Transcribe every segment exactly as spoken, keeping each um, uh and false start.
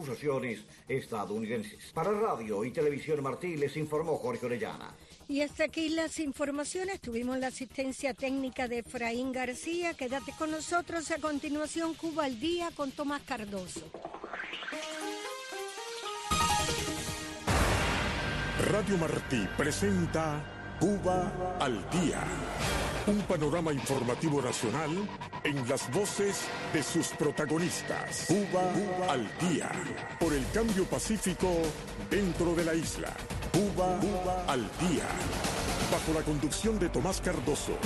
acusaciones estadounidenses. Para Radio y Televisión Martí les informó Jorge Orellana. Y hasta aquí las informaciones. Tuvimos la asistencia técnica de Efraín García. Quédate con nosotros. A continuación, Cuba al Día con Tomás Cardoso. Radio Martí presenta Cuba al Día. Un panorama informativo nacional en las voces de sus protagonistas. Cuba, Cuba al Día. Por el cambio pacífico dentro de la isla. Cuba, Cuba al Día. Bajo la conducción de Tomás Cardoso.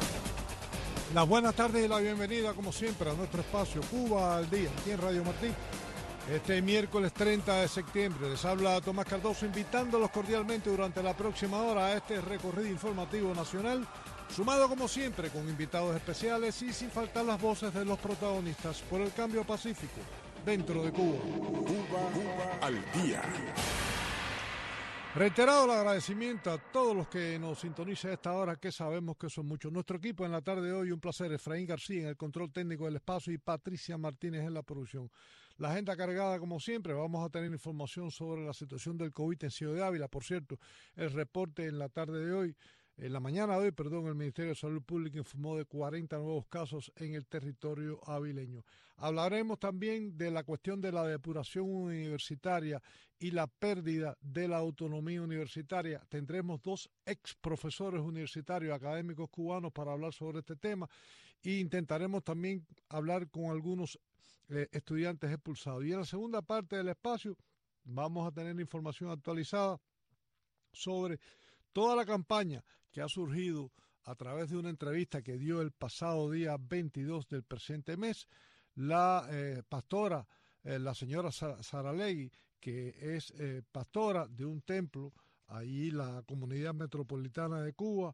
Las buenas tardes y la bienvenida, como siempre, a nuestro espacio Cuba al Día, aquí en Radio Martí. Este miércoles treinta de septiembre les habla Tomás Cardoso, invitándolos cordialmente durante la próxima hora a este recorrido informativo nacional, sumado como siempre con invitados especiales y sin faltar las voces de los protagonistas por el cambio pacífico dentro de Cuba. Cuba, Cuba al Día. Reiterado el agradecimiento a todos los que nos sintonizan a esta hora, que sabemos que son muchos. Nuestro equipo en la tarde de hoy, un placer, Efraín García en el control técnico del espacio y Patricia Martínez en la producción. La agenda cargada como siempre, vamos a tener información sobre la situación del COVID en Ciego de Ávila. Por cierto, el reporte en la tarde de hoy, en la mañana de hoy, perdón, el Ministerio de Salud Pública informó de cuarenta nuevos casos en el territorio avileño. Hablaremos también de la cuestión de la depuración universitaria y la pérdida de la autonomía universitaria. Tendremos dos ex profesores universitarios académicos cubanos para hablar sobre este tema e intentaremos también hablar con algunos eh, estudiantes expulsados. Y en la segunda parte del espacio vamos a tener información actualizada sobre toda la campaña que ha surgido a través de una entrevista que dio el pasado día veintidós del presente mes la eh, pastora, eh, la señora Saralegui, que es eh, pastora de un templo, ahí la comunidad metropolitana de Cuba,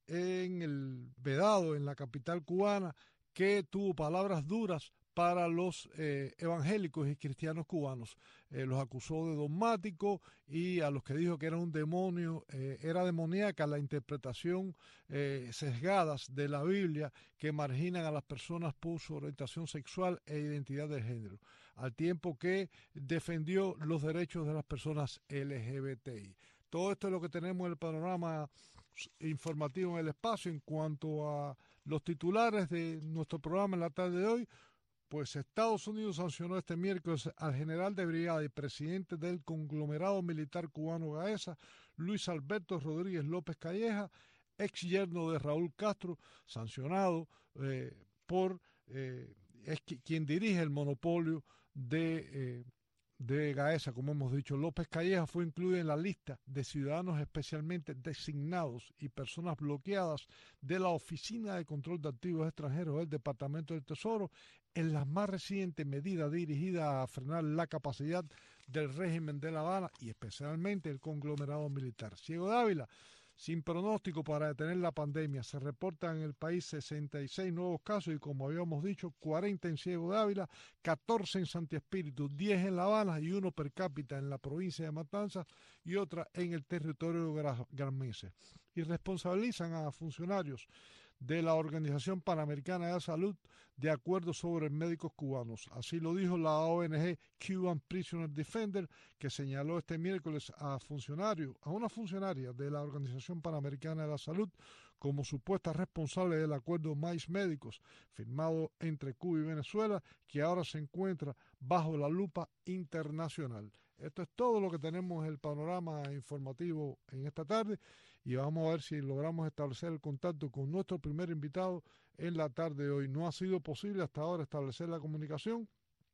en el Vedado, en la capital cubana, que tuvo palabras duras para los eh, evangélicos y cristianos cubanos. Eh, los acusó de dogmático y a los que dijo que era un demonio, eh, era demoníaca la interpretación eh, sesgadas de la Biblia que marginan a las personas por su orientación sexual e identidad de género, al tiempo que defendió los derechos de las personas L G B T I. Todo esto es lo que tenemos en el panorama informativo en el espacio. En cuanto a los titulares de nuestro programa en la tarde de hoy, pues Estados Unidos sancionó este miércoles al general de brigada y presidente del conglomerado militar cubano Gaesa, Luis Alberto Rodríguez López Calleja, ex yerno de Raúl Castro, sancionado eh, por eh, es quien dirige el monopolio de, eh, de Gaesa, como hemos dicho. López Calleja fue incluido en la lista de ciudadanos especialmente designados y personas bloqueadas de la Oficina de Control de Activos Extranjeros del Departamento del Tesoro, en las más recientes medidas dirigidas a frenar la capacidad del régimen de La Habana y especialmente el conglomerado militar. Ciego de Ávila, sin pronóstico para detener la pandemia. Se reportan en el país sesenta y seis nuevos casos y, como habíamos dicho, cuarenta en Ciego de Ávila, catorce en Santi Espíritu, diez en La Habana y uno per cápita en la provincia de Matanzas y otra en el territorio granmense. Y responsabilizan a funcionarios de la Organización Panamericana de la Salud de acuerdos sobre médicos cubanos. Así lo dijo la O N G Cuban Prisoner Defender, que señaló este miércoles a funcionario, a una funcionaria de la Organización Panamericana de la Salud como supuesta responsable del acuerdo Mais Médicos firmado entre Cuba y Venezuela, que ahora se encuentra bajo la lupa internacional. Esto es todo lo que tenemos en el panorama informativo en esta tarde y vamos a ver si logramos establecer el contacto con nuestro primer invitado en la tarde de hoy. No ha sido posible hasta ahora establecer la comunicación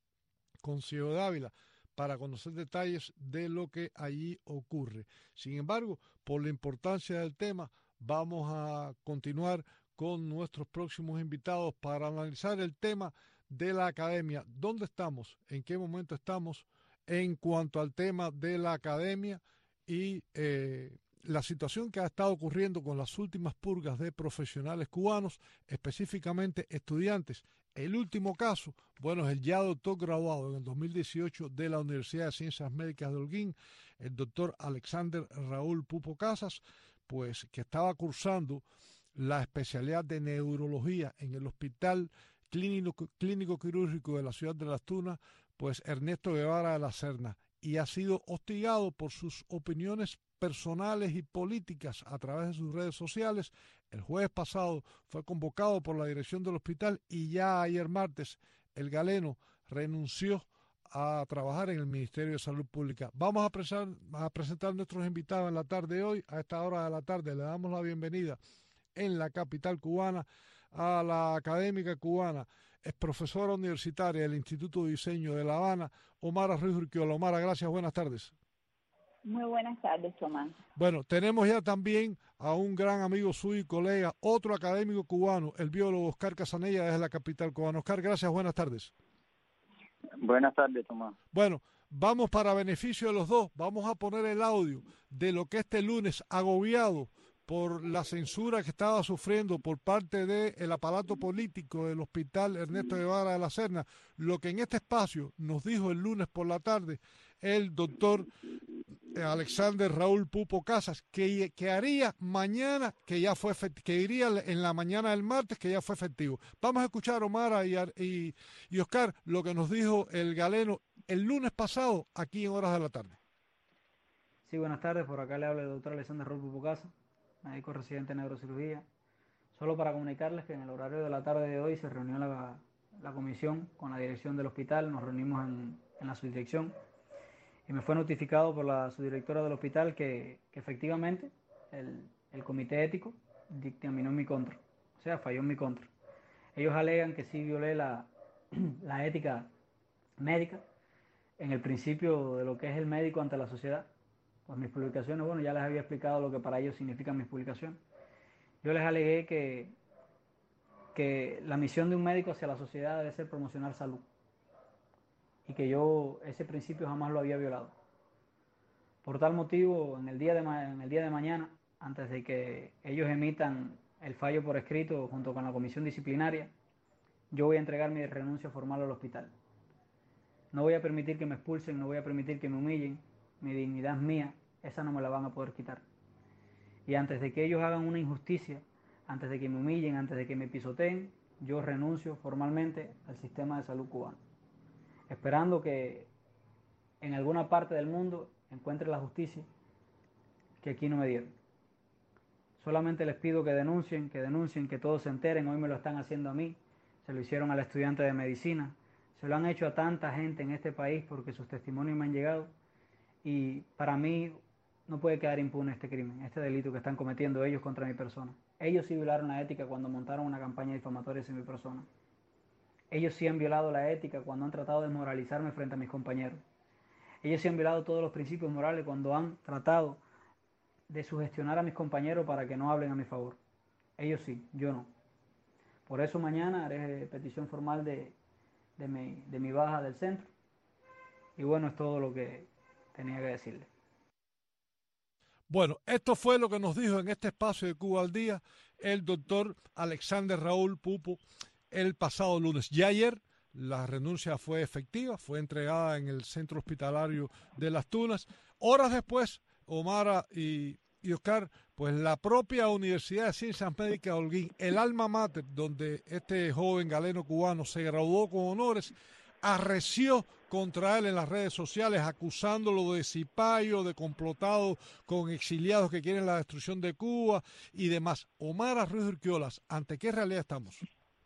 con Ciego de Ávila para conocer detalles de lo que allí ocurre. Sin embargo, por la importancia del tema, vamos a continuar con nuestros próximos invitados para analizar el tema de la academia. ¿Dónde estamos? ¿En qué momento estamos en cuanto al tema de la academia y eh, la situación que ha estado ocurriendo con las últimas purgas de profesionales cubanos, específicamente estudiantes? El último caso, bueno, es el ya doctor graduado en el dos mil dieciocho de la Universidad de Ciencias Médicas de Holguín, el doctor Alexander Raúl Pupo Casas, pues que estaba cursando la especialidad de neurología en el Hospital Clínico, Clínico Quirúrgico de la ciudad de Las Tunas, pues Ernesto Guevara de la Serna, y ha sido hostigado por sus opiniones personales y políticas a través de sus redes sociales. El jueves pasado fue convocado por la dirección del hospital y ya ayer martes el galeno renunció a trabajar en el Ministerio de Salud Pública. Vamos a, presar, a presentar a nuestros invitados en la tarde de hoy. A esta hora de la tarde le damos la bienvenida en la capital cubana a la académica cubana, es profesora universitaria del Instituto de Diseño de La Habana, Omara Ruiz Urquiola. Omara, gracias, buenas tardes. Muy buenas tardes, Tomás. Bueno, tenemos ya también a un gran amigo suyo y colega, otro académico cubano, el biólogo Oscar Casanella desde la capital cubana. Oscar, gracias, buenas tardes. Buenas tardes, Tomás. Bueno, vamos para beneficio de los dos, vamos a poner el audio de lo que este lunes, agobiado por la censura que estaba sufriendo por parte del aparato político del Hospital Ernesto Guevara de la Serna, lo que en este espacio nos dijo el lunes por la tarde el doctor Alexander Raúl Pupo Casas, que, que haría mañana, que ya fue que iría en la mañana del martes, que ya fue efectivo. Vamos a escuchar, Omara y, y, y Oscar, lo que nos dijo el galeno el lunes pasado aquí en horas de la tarde. Sí, buenas tardes, por acá le habla el doctor Alexander Raúl Pupo Casas, médico residente en neurocirugía. Solo para comunicarles que en el horario de la tarde de hoy se reunió la, la comisión con la dirección del hospital, nos reunimos en, en la subdirección y me fue notificado por la subdirectora del hospital que, que efectivamente el, el comité ético dictaminó en mi contra, o sea, falló en mi contra. Ellos alegan que sí violé la, la ética médica en el principio de lo que es el médico ante la sociedad. Pues mis publicaciones, bueno, ya les había explicado lo que para ellos significan mis publicaciones. Yo les alegué que, que la misión de un médico hacia la sociedad debe ser promocionar salud y que yo ese principio jamás lo había violado. Por tal motivo, en el día de, en el día de mañana, antes de que ellos emitan el fallo por escrito junto con la comisión disciplinaria, yo voy a entregar mi renuncia formal al hospital. No voy a permitir que me expulsen, no voy a permitir que me humillen. Mi dignidad es mía, esa no me la van a poder quitar. Y antes de que ellos hagan una injusticia, antes de que me humillen, antes de que me pisoteen, yo renuncio formalmente al sistema de salud cubano, esperando que en alguna parte del mundo encuentre la justicia que aquí no me dieron. Solamente les pido que denuncien, que denuncien, que todos se enteren. Hoy me lo están haciendo a mí, se lo hicieron al estudiante de medicina, se lo han hecho a tanta gente en este país porque sus testimonios me han llegado. Y para mí no puede quedar impune este crimen, este delito que están cometiendo ellos contra mi persona. Ellos sí violaron la ética cuando montaron una campaña difamatoria hacia mi persona. Ellos sí han violado la ética cuando han tratado de desmoralizarme frente a mis compañeros. Ellos sí han violado todos los principios morales cuando han tratado de sugestionar a mis compañeros para que no hablen a mi favor. Ellos sí, yo no. Por eso mañana haré petición formal de, de, mi, de mi baja del centro. Y bueno, es todo lo que tenía que decirle. Bueno, esto fue lo que nos dijo en este espacio de Cuba al Día el doctor Alexander Raúl Pupo el pasado lunes. Ya ayer la renuncia fue efectiva, fue entregada en el centro hospitalario de Las Tunas. Horas después, Omara y, y Oscar, pues la propia Universidad de Ciencias Médicas de Holguín, el alma mater donde este joven galeno cubano se graduó con honores, arreció contra él en las redes sociales, acusándolo de cipayo, de complotado con exiliados que quieren la destrucción de Cuba y demás. Omara Ruiz Urquiolas, ¿ante qué realidad estamos?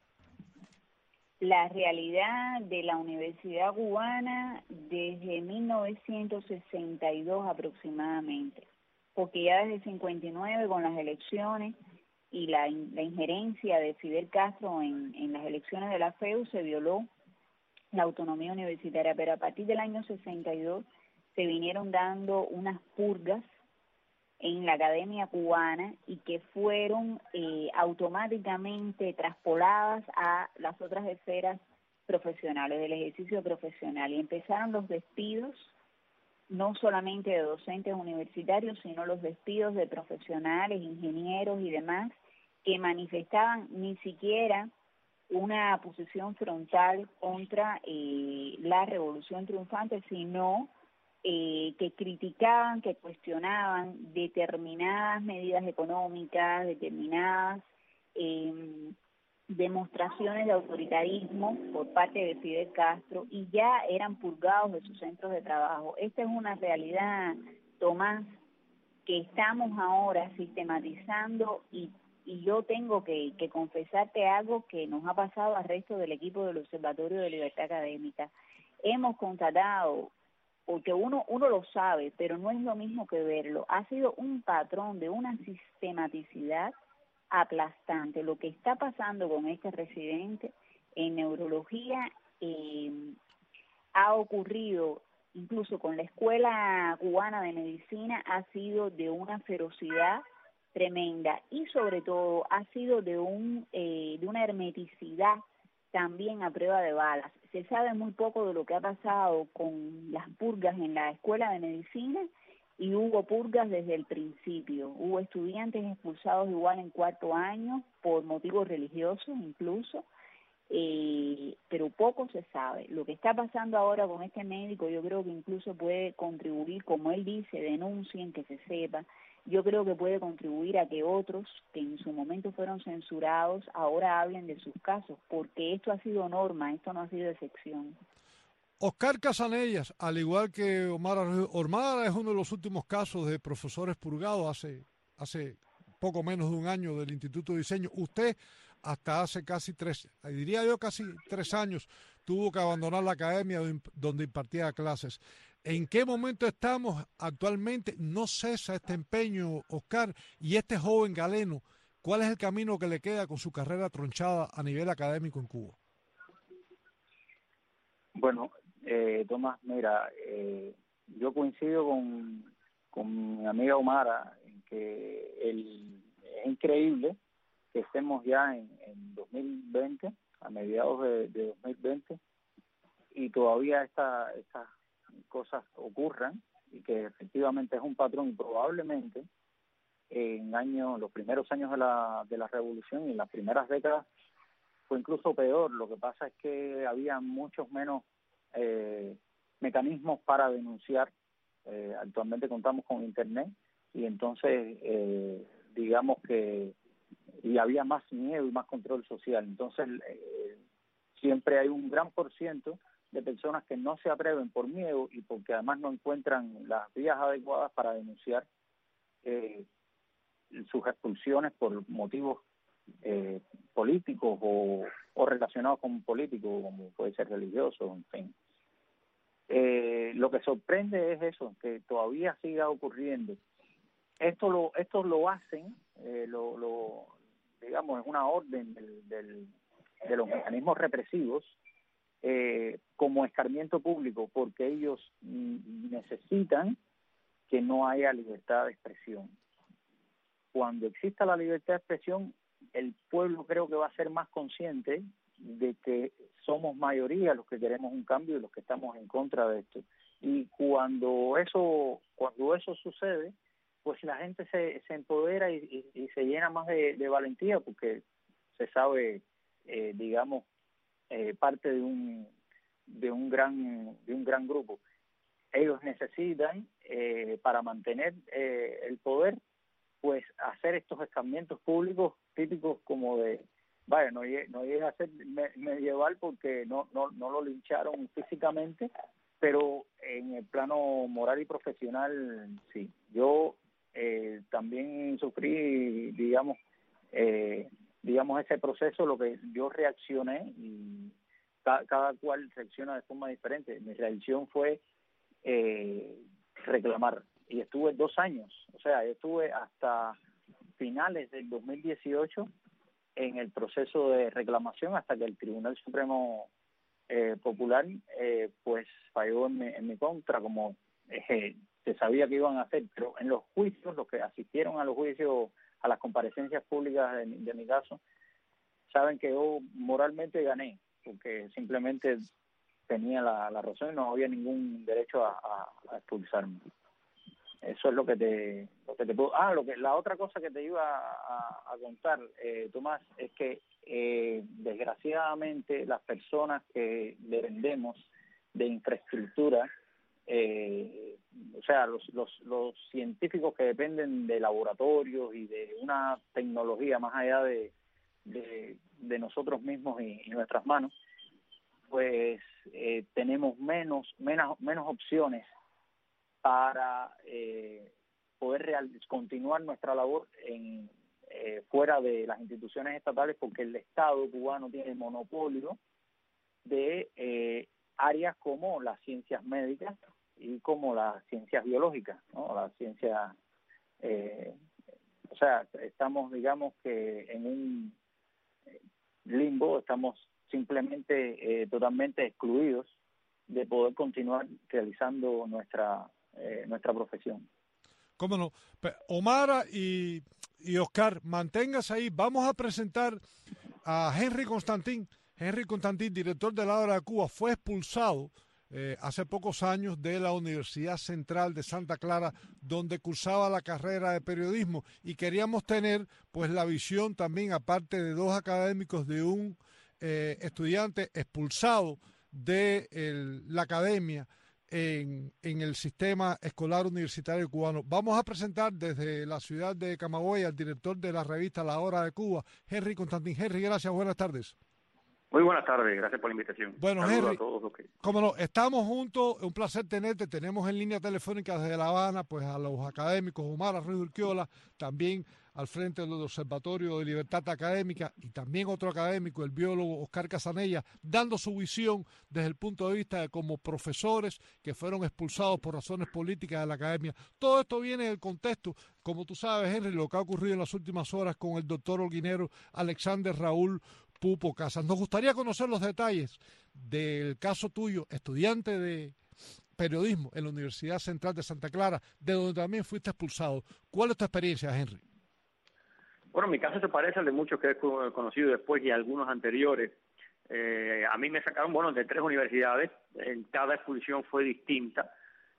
La realidad de la Universidad Cubana desde mil novecientos sesenta y dos aproximadamente, porque ya desde cincuenta y nueve con las elecciones y la, la injerencia de Fidel Castro en, en las elecciones de la F E U se violó la autonomía universitaria, pero a partir del año sesenta y dos se vinieron dando unas purgas en la academia cubana y que fueron eh, automáticamente traspoladas a las otras esferas profesionales, del ejercicio profesional, y empezaron los despidos, no solamente de docentes universitarios, sino los despidos de profesionales, ingenieros y demás, que manifestaban ni siquiera una posición frontal contra eh, la revolución triunfante, sino eh, que criticaban, que cuestionaban determinadas medidas económicas, determinadas eh, demostraciones de autoritarismo por parte de Fidel Castro y ya eran purgados de sus centros de trabajo. Esta es una realidad, Tomás, que estamos ahora sistematizando y, y yo tengo que, que confesarte algo que nos ha pasado al resto del equipo del Observatorio de Libertad Académica. Hemos constatado, porque uno, uno lo sabe, pero no es lo mismo que verlo, ha sido un patrón de una sistematicidad aplastante. Lo que está pasando con este residente en neurología eh, ha ocurrido incluso con la Escuela Cubana de Medicina, ha sido de una ferocidad tremenda y sobre todo ha sido de un eh, de una hermeticidad también a prueba de balas. Se sabe muy poco de lo que ha pasado con las purgas en la Escuela de Medicina y hubo purgas desde el principio. Hubo estudiantes expulsados igual en cuarto año por motivos religiosos incluso, eh, pero poco se sabe. Lo que está pasando ahora con este médico yo creo que incluso puede contribuir, como él dice, denuncien, que se sepa. Yo creo que puede contribuir a que otros que en su momento fueron censurados ahora hablen de sus casos, porque esto ha sido norma, esto no ha sido excepción. Oscar Casanellas, al igual que Omar Arroyo, Omar es uno de los últimos casos de profesores purgados hace, hace poco menos de un año del Instituto de Diseño. Usted hasta hace casi tres, diría yo casi tres años, tuvo que abandonar la academia donde impartía clases. ¿En qué momento estamos actualmente? No cesa este empeño, Oscar, y este joven galeno, ¿cuál es el camino que le queda con su carrera tronchada a nivel académico en Cuba? Bueno, eh, Tomás, mira, eh, yo coincido con, con mi amiga Omara en que el, es increíble que estemos ya en, en dos mil veinte, a mediados de, de dos mil veinte, y todavía esta, estas cosas ocurran, y que efectivamente es un patrón, y probablemente en años, los primeros años de la, de la revolución y en las primeras décadas fue incluso peor. Lo que pasa es que había muchos menos eh, mecanismos para denunciar. Eh, actualmente contamos con internet y entonces eh, digamos que y había más miedo y más control social. Entonces eh, siempre hay un gran por ciento de personas que no se atreven por miedo y porque además no encuentran las vías adecuadas para denunciar eh, sus expulsiones por motivos eh, políticos o, o relacionados con políticos, como puede ser religioso, en fin. Eh, lo que sorprende es eso, que todavía siga ocurriendo. Esto lo esto lo hacen, eh, lo, lo digamos, es una orden del, del, de los mecanismos represivos eh, como escarmiento público, porque ellos mm, necesitan que no haya libertad de expresión. Cuando exista la libertad de expresión, el pueblo creo que va a ser más consciente de que somos mayoría los que queremos un cambio y los que estamos en contra de esto. Y cuando eso cuando eso sucede, pues la gente se, se empodera y, y, y se llena más de, de valentía, porque se sabe, eh, digamos, eh, parte de un de un gran de un gran grupo. Ellos necesitan eh, para mantener eh, el poder, pues hacer estos escarmientos públicos típicos como de, vaya, no llegue, no llegue a ser me, medieval porque no, no, no lo lincharon físicamente, pero en el plano moral y profesional sí. Yo eh, también sufrí, digamos, eh, digamos ese proceso, lo que yo reaccioné, y ca- cada cual reacciona de forma diferente. Mi reacción fue eh, reclamar. Y estuve dos años, o sea, estuve hasta finales del dos mil dieciocho en el proceso de reclamación hasta que el Tribunal Supremo eh, Popular eh, pues falló en mi, en mi contra, como eh, se sabía que iban a hacer. Pero en los juicios, los que asistieron a los juicios, a las comparecencias públicas de, de mi caso, saben que yo moralmente gané, porque simplemente tenía la, la razón y no había ningún derecho a, a, a expulsarme. Eso es lo que te, lo que te puedo... Ah, lo que la otra cosa que te iba a, a contar, eh, Tomás, es que eh, desgraciadamente las personas que dependemos de infraestructura, eh, o sea, los, los, los científicos que dependen de laboratorios y de una tecnología más allá de, de, de nosotros mismos y, y nuestras manos, pues eh, tenemos menos, menos, menos opciones para eh, poder real, continuar nuestra labor en eh, fuera de las instituciones estatales, porque el Estado cubano tiene monopolio de eh, áreas como las ciencias médicas y como las ciencias biológicas, ¿no? Las ciencias, eh, o sea, estamos, digamos que en un limbo, estamos simplemente eh, totalmente excluidos de poder continuar realizando nuestra eh, nuestra profesión. ¿Cómo no? Omar y, y Oscar, manténgase ahí. Vamos a presentar a Henry Constantín. Henry Constantín, director de la Hora de Cuba, fue expulsado eh, hace pocos años de la Universidad Central de Santa Clara, donde cursaba la carrera de periodismo, y queríamos tener pues la visión también, aparte de dos académicos, de un eh, estudiante expulsado de el, la academia en, en el sistema escolar universitario cubano. Vamos a presentar desde la ciudad de Camagüey al director de la revista La Hora de Cuba, Henry Constantín. Henry, gracias, buenas tardes. Muy buenas tardes, gracias por la invitación. Bueno, Saludos Henry, a todos los que... cómo no, estamos juntos, un placer tenerte. Tenemos en línea telefónica desde La Habana pues a los académicos Omar Ruiz Urquiola, también al frente del Observatorio de Libertad Académica, y también otro académico, el biólogo Oscar Casanella, dando su visión desde el punto de vista de como profesores que fueron expulsados por razones políticas de la academia. Todo esto viene en el contexto, como tú sabes, Henry, lo que ha ocurrido en las últimas horas con el doctor holguinero Alexander Raúl Pupo Casas. Nos gustaría conocer los detalles del caso tuyo, estudiante de periodismo en la Universidad Central de Santa Clara, de donde también fuiste expulsado. ¿Cuál es tu experiencia, Henry? Bueno, mi caso se parece al de muchos que he conocido después y algunos anteriores. Eh, a mí me sacaron, bueno, de tres universidades. En cada expulsión fue distinta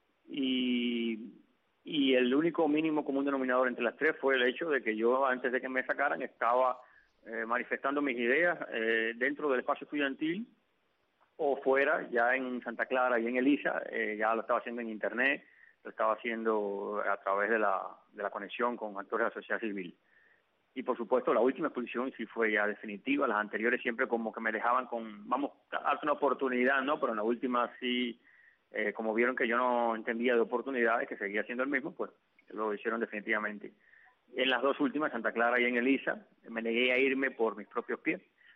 y, y el único mínimo común denominador entre las tres fue el hecho de que yo, antes de que me sacaran, estaba Eh, manifestando mis ideas eh, dentro del espacio estudiantil o fuera, ya en Santa Clara y en Elisa. Eh, ya lo estaba haciendo en internet, lo estaba haciendo a través de la, de la conexión con actores de la sociedad civil. Y por supuesto la última exposición sí fue ya definitiva. Las anteriores siempre como que me dejaban con, vamos, darte una oportunidad, ¿no? Pero en la última sí, eh, como vieron que yo no entendía de oportunidades, que seguía siendo el mismo, pues lo hicieron definitivamente. En las dos últimas, Santa Clara y en Elisa, me negué a irme por mis propios pies.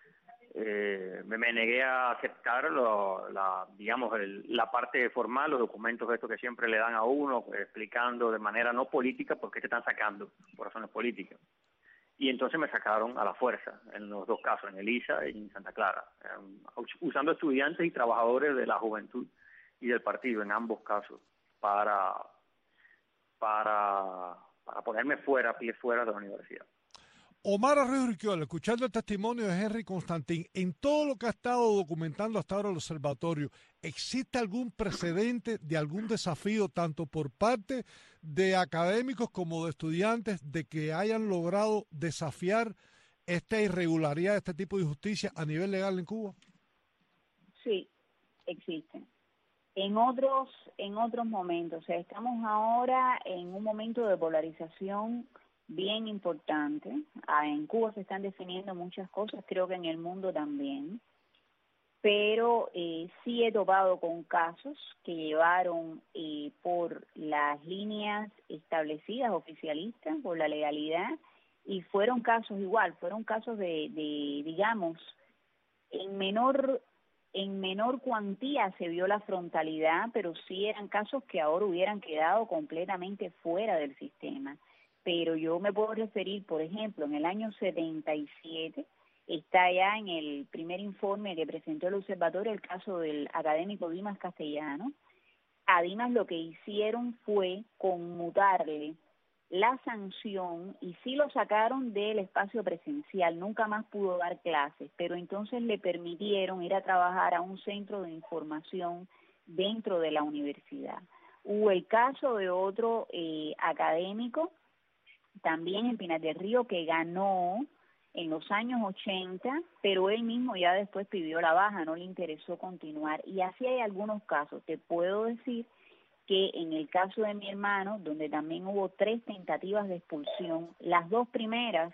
Eh, me, me negué a aceptar lo, la, digamos, el, la parte formal, los documentos estos que siempre le dan a uno, explicando de manera no política por qué te están sacando, por razones políticas. Y entonces me sacaron a la fuerza, en los dos casos, en Elisa y en Santa Clara, eh, usando estudiantes y trabajadores de la juventud y del partido, en ambos casos, para... para para ponerme fuera, pie fuera de la universidad. Omar Ruiz Urquiola, escuchando el testimonio de Henry Constantín, en todo lo que ha estado documentando hasta ahora el observatorio, ¿existe algún precedente de algún desafío, tanto por parte de académicos como de estudiantes, de que hayan logrado desafiar esta irregularidad, este tipo de injusticia a nivel legal en Cuba? Sí, existen. En otros, en otros momentos, o sea, estamos ahora en un momento de polarización bien importante. Ah, en Cuba se están definiendo muchas cosas, creo que en el mundo también, pero eh, sí he topado con casos que llevaron eh, por las líneas establecidas, oficialistas, por la legalidad, y fueron casos igual, fueron casos de, de digamos, en menor... En menor cuantía se vio la frontalidad, pero sí eran casos que ahora hubieran quedado completamente fuera del sistema. Pero yo me puedo referir, por ejemplo, en el año setenta y siete, está ya en el primer informe que presentó el observatorio el caso del académico Dimas Castellano. A Dimas lo que hicieron fue conmutarle la sanción y sí lo sacaron del espacio presencial, nunca más pudo dar clases, pero entonces le permitieron ir a trabajar a un centro de información dentro de la universidad. Hubo el caso de otro eh, académico, también en Pinar del Río, que ganó en los años ochenta, pero él mismo ya después pidió la baja, no le interesó continuar. Y así hay algunos casos. Te puedo decir que en el caso de mi hermano, donde también hubo tres tentativas de expulsión, las dos primeras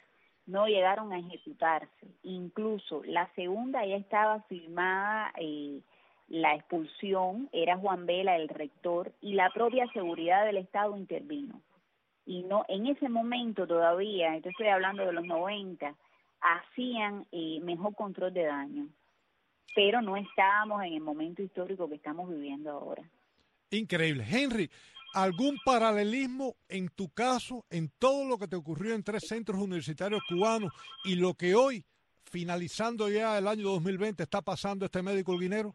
no llegaron a ejecutarse. Incluso la segunda ya estaba firmada, eh, la expulsión, era Juan Vela el rector, y la propia seguridad del Estado intervino. Y no, en ese momento todavía, yo estoy hablando de los noventa, hacían eh, mejor control de daño, pero no estábamos en el momento histórico que estamos viviendo ahora. Increíble. Henry, ¿algún paralelismo en tu caso, en todo lo que te ocurrió en tres centros universitarios cubanos y lo que hoy, finalizando ya el año dos mil veinte, está pasando este médico holguinero?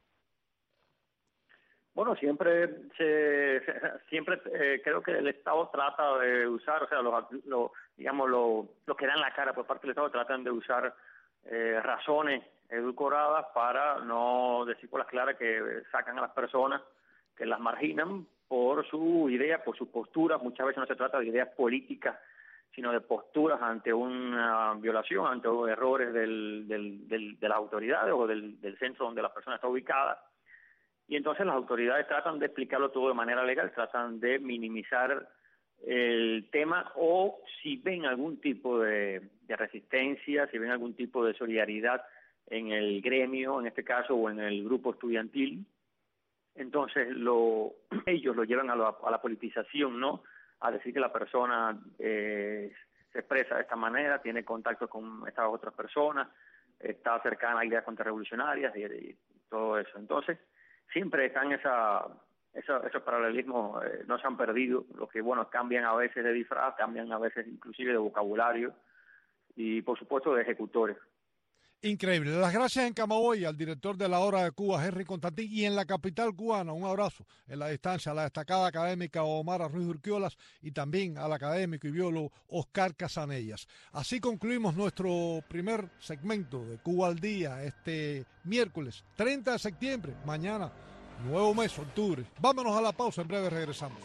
Bueno, siempre se, se, siempre eh, creo que el Estado trata de usar, o sea, los, los digamos, los, los que dan la cara por parte del Estado tratan de usar eh, razones edulcoradas para no decir por las claras que sacan a las personas, que las marginan por su idea, por sus posturas. Muchas veces no se trata de ideas políticas, sino de posturas ante una violación, ante errores del, del, del, de las autoridades o del, del centro donde la persona está ubicada. Y entonces las autoridades tratan de explicarlo todo de manera legal, tratan de minimizar el tema, o si ven algún tipo de, de resistencia, si ven algún tipo de solidaridad en el gremio, en este caso, o en el grupo estudiantil, entonces lo, ellos lo llevan a la, a la politización, ¿no? A decir que la persona eh, se expresa de esta manera, tiene contacto con estas otras personas, está cercana a ideas contrarrevolucionarias y, y todo eso. Entonces, siempre están esa, esa, esos paralelismos, eh, no se han perdido. Los que, bueno, cambian a veces de disfraz, cambian a veces inclusive de vocabulario y, por supuesto, de ejecutores. Increíble. Las gracias en Camagüey al director de La Hora de Cuba, Henry Constantín, y en la capital cubana, un abrazo en la distancia a la destacada académica Omar Ruiz Urquiolas y también al académico y biólogo Oscar Casanellas. Así concluimos nuestro primer segmento de Cuba al Día este miércoles treinta de septiembre. Mañana, nuevo mes, octubre. Vámonos a la pausa, en breve regresamos.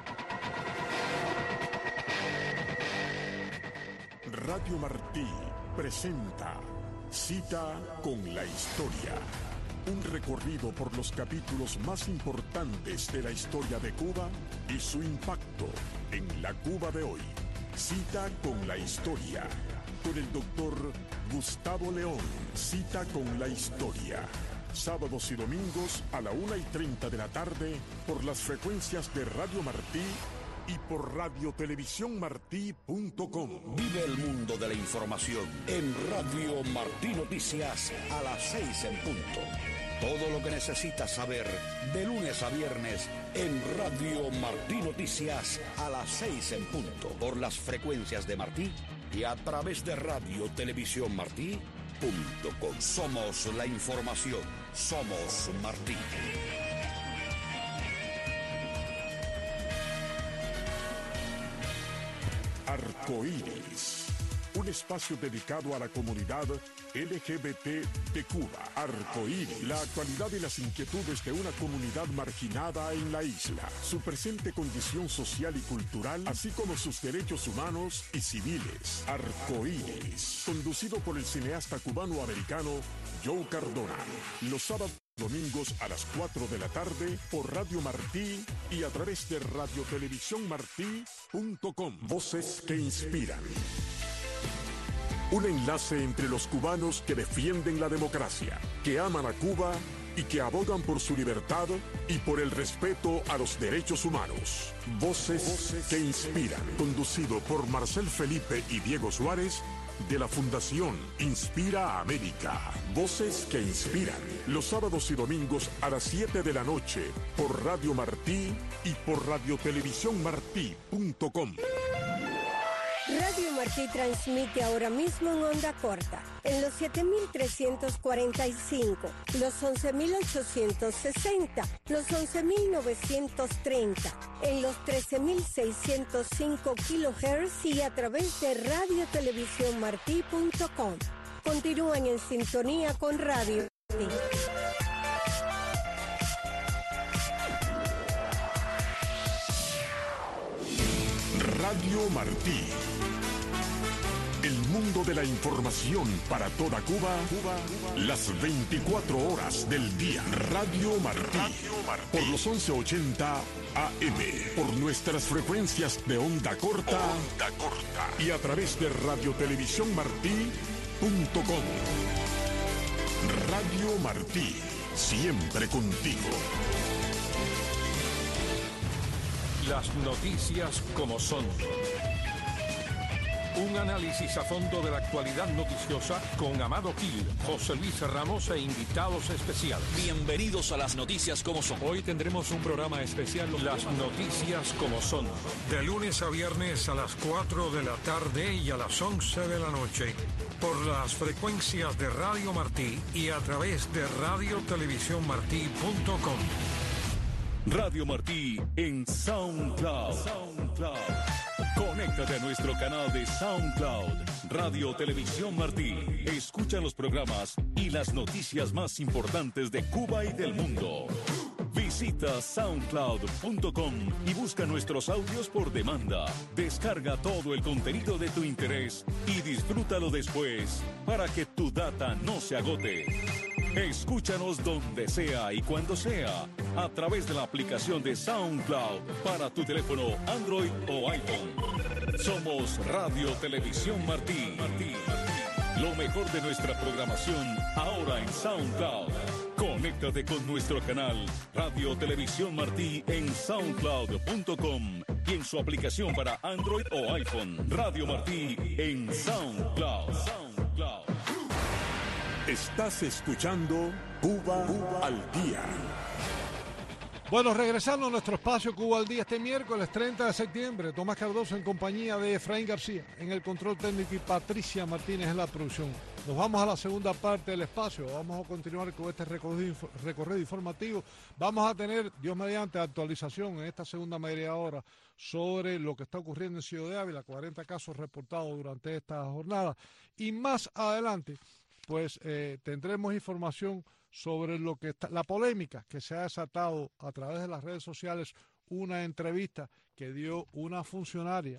Radio Martí presenta Cita con la Historia. Un recorrido por los capítulos más importantes de la historia de Cuba y su impacto en la Cuba de hoy. Cita con la Historia. Con el doctor Gustavo León. Cita con la Historia. Sábados y domingos a la una y treinta de la tarde por las frecuencias de Radio Martí y por radio televisión martí punto com. Vive el mundo de la información en Radio Martí Noticias a las seis en punto. Todo lo que necesitas saber de lunes a viernes en Radio Martí Noticias a las seis en punto. Por las frecuencias de Martí y a través de radio televisión martí punto com. Somos la información. Somos Martí. Arcoíris, un espacio dedicado a la comunidad L G B T de Cuba. Arcoíris, la actualidad y las inquietudes de una comunidad marginada en la isla, su presente condición social y cultural, así como sus derechos humanos y civiles. Arcoíris, conducido por el cineasta cubano-americano Joe Cardona, los sábados y domingos a las cuatro de la tarde por Radio Martí y a través de radio televisión martí punto com. Voces que inspiran. Un enlace entre los cubanos que defienden la democracia, que aman a Cuba y que abogan por su libertad y por el respeto a los derechos humanos. Voces, Voces que inspiran. Conducido por Marcel Felipe y Diego Suárez, de la Fundación Inspira América. Voces que inspiran. Los sábados y domingos a las siete de la noche por Radio Martí y por radio televisión martí punto com. Radio Martí transmite ahora mismo en onda corta, en los siete mil trescientos cuarenta y cinco, los once mil ochocientos sesenta, los once mil novecientos treinta, en los trece mil seiscientos cinco kilohertz y a través de radio televisión martí punto com. Continúan en sintonía con Radio Martí. Radio Martí. El mundo de la información para toda Cuba, Cuba, las veinticuatro horas del día. Radio Martí, por los once ochenta A M, por nuestras frecuencias de onda corta, onda corta y a través de radio televisión martí punto com. Radio Martí, siempre contigo. Las noticias como son. Un análisis a fondo de la actualidad noticiosa con Amado Gil, José Luis Ramos e invitados especiales. Bienvenidos a las noticias como son. Hoy tendremos un programa especial. Las noticias como son. De lunes a viernes a las cuatro de la tarde y a las once de la noche. Por las frecuencias de Radio Martí y a través de radio televisión martí punto com. Radio Martí en SoundCloud. SoundCloud. Conéctate a nuestro canal de SoundCloud, Radio Televisión Martí. Escucha los programas y las noticias más importantes de Cuba y del mundo. Visita soundcloud punto com y busca nuestros audios por demanda. Descarga todo el contenido de tu interés y disfrútalo después para que tu data no se agote. Escúchanos donde sea y cuando sea a través de la aplicación de SoundCloud para tu teléfono Android o iPhone. Somos Radio Televisión Martí. Martí. Lo mejor de nuestra programación ahora en SoundCloud. Conéctate con nuestro canal Radio Televisión Martí en soundcloud punto com y en su aplicación para Android o iPhone. Radio Martí en SoundCloud. SoundCloud. Estás escuchando Cuba, Cuba al Día. Bueno, regresando a nuestro espacio Cuba al Día este miércoles treinta de septiembre. Tomás Cardoso en compañía de Efraín García en el control técnico y Patricia Martínez en la producción. Nos vamos a la segunda parte del espacio. Vamos a continuar con este recorrido, recorrido informativo. Vamos a tener, Dios mediante, actualización en esta segunda media hora sobre lo que está ocurriendo en Ciudad de Ávila, cuarenta casos reportados durante esta jornada. Y más adelante, pues eh, tendremos información sobre lo que está, la polémica que se ha desatado a través de las redes sociales, una entrevista que dio una funcionaria,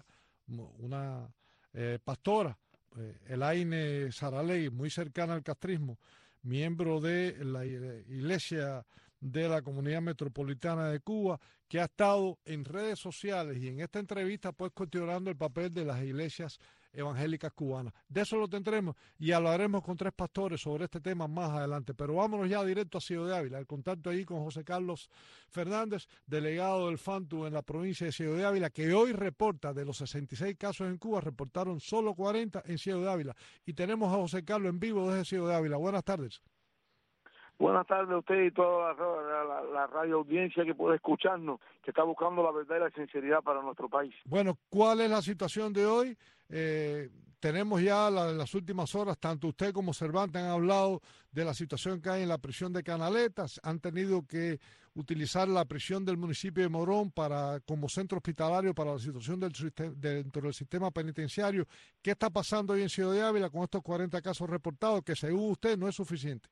una eh, pastora, eh, Elaine Saraley, muy cercana al castrismo, miembro de la Iglesia de la Comunidad Metropolitana de Cuba, que ha estado en redes sociales y en esta entrevista pues cuestionando el papel de las iglesias evangélicas cubanas. De eso lo tendremos y hablaremos con tres pastores sobre este tema más adelante. Pero vámonos ya directo a Ciudad de Ávila, el contacto ahí con José Carlos Fernández, delegado del FANTU en la provincia de Ciudad de Ávila, que hoy reporta de los sesenta y seis casos en Cuba, reportaron solo cuarenta en Ciudad de Ávila. Y tenemos a José Carlos en vivo desde Ciudad de Ávila. Buenas tardes. Buenas tardes a usted y toda la, la, la radio audiencia que puede escucharnos, que está buscando la verdad y la sinceridad para nuestro país. Bueno, ¿cuál es la situación de hoy? Eh, tenemos ya la, en las últimas horas, tanto usted como Cervantes han hablado de la situación que hay en la prisión de Canaletas, han tenido que utilizar la prisión del municipio de Morón para como centro hospitalario para la situación del, dentro del sistema penitenciario. ¿Qué está pasando hoy en Ciudad de Ávila con estos cuarenta casos reportados que según usted no es suficiente?